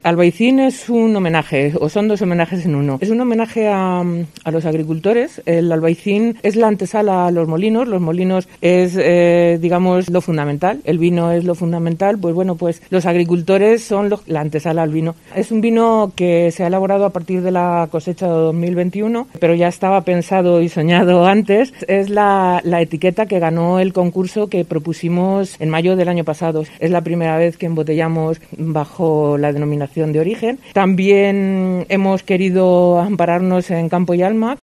Albaicín es un homenaje, o son dos homenajes en uno. Es un homenaje a los agricultores. El albaicín es la antesala a los molinos. Los molinos es, digamos, lo fundamental. El vino es lo fundamental. Pues bueno, pues los agricultores son la antesala al vino. Es un vino que se ha elaborado a partir de la cosecha de 2021, pero ya estaba pensado y soñado antes. Es la etiqueta que ganó el concurso que propusimos en mayo del año pasado. Es la primera vez que embotellamos bajo la denominación de origen. También hemos querido ampararnos en Campo y Alma.